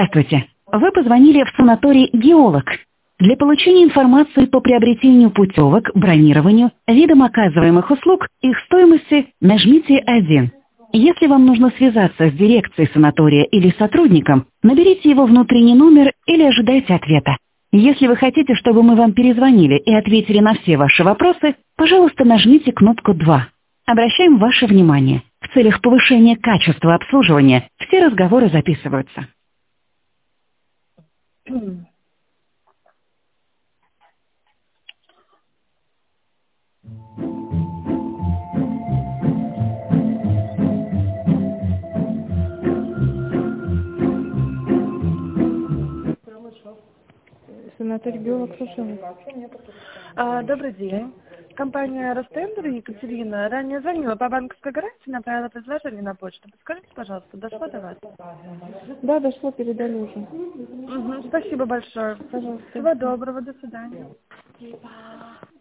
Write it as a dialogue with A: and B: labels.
A: Здравствуйте. Вы позвонили в санаторий «Геолог». Для получения информации по приобретению путевок, бронированию, видам оказываемых услуг, их стоимости, нажмите 1. Если вам нужно связаться с дирекцией санатория или сотрудником, наберите его внутренний номер или ожидайте ответа. Если вы хотите, чтобы мы вам перезвонили и ответили на все ваши вопросы, пожалуйста, нажмите кнопку 2. Обращаем ваше внимание. В целях повышения качества обслуживания все разговоры записываются.
B: Санаторий «Геолог», слушаю.
C: Добрый день. Компания «Ростендер» Екатерина ранее звонила по банковской гарантии, направила предложение на почту. Подскажите, пожалуйста, дошло до вас?
B: Да, дошло, передали уже.
C: Спасибо большое.
B: Пожалуйста.
C: Всего доброго, до свидания.